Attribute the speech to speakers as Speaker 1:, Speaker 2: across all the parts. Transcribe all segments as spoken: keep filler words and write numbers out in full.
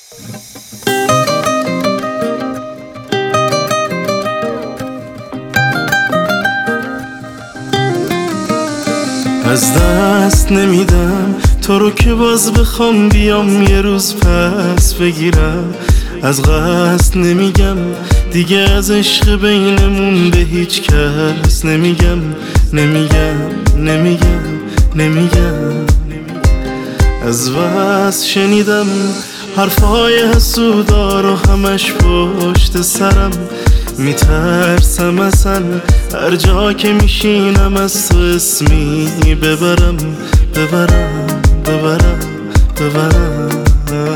Speaker 1: از دست نمیدم تو رو که باز بخوام بیام یه روز پس بگیرم. از قصد نمیگم دیگه از عشق بینمون به هیچ کس نمیگم نمیگم نمیگم نمیگم. از وصل شنیدم حرفای حسودا رو همش پشت سرم. میترسم اصلا هر جا که میشینم از تو اسمی ببرم ببرم ببرم ببرم.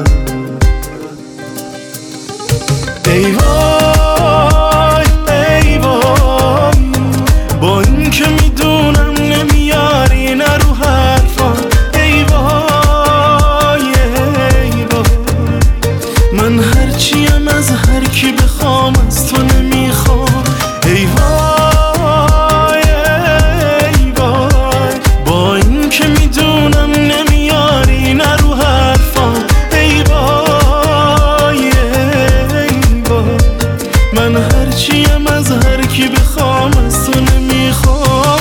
Speaker 1: ای وای ای وای با این که میدونم نمیاری نه رو حرفا. ای وای ای وای من هرچیم از هر کی بخوام از تو نمیخوام. ای وای ای وای با این که میدونم نمیاری نه رو حرفا. ای وای ای وای من هرچیم از هر کی بخوام از تو نمیخوام.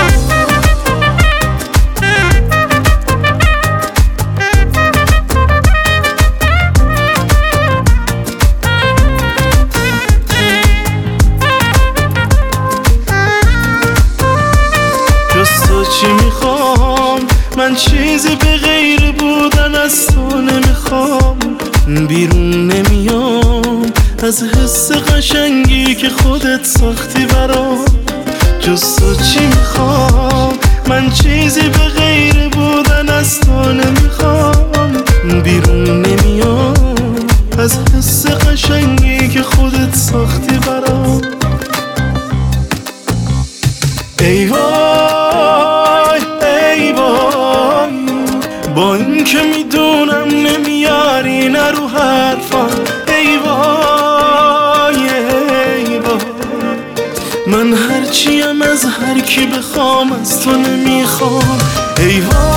Speaker 1: چی میخوام من چیزی به غیر بودن از تو نمیخوام. بیرون نمیام از حس قشنگی که خودت ساختی برام. جز تو چی میخوام من چیزی به غیر بودن از تو نمیخوام. بیرون نمیام از حس قشنگی که خودت ساختی برام. ای وای ای وای با این که میدونم نمیاری نه رو حرفا. ای وای ای وای من هرچیم از هر کی بخوام از تو نمیخوام. ای وای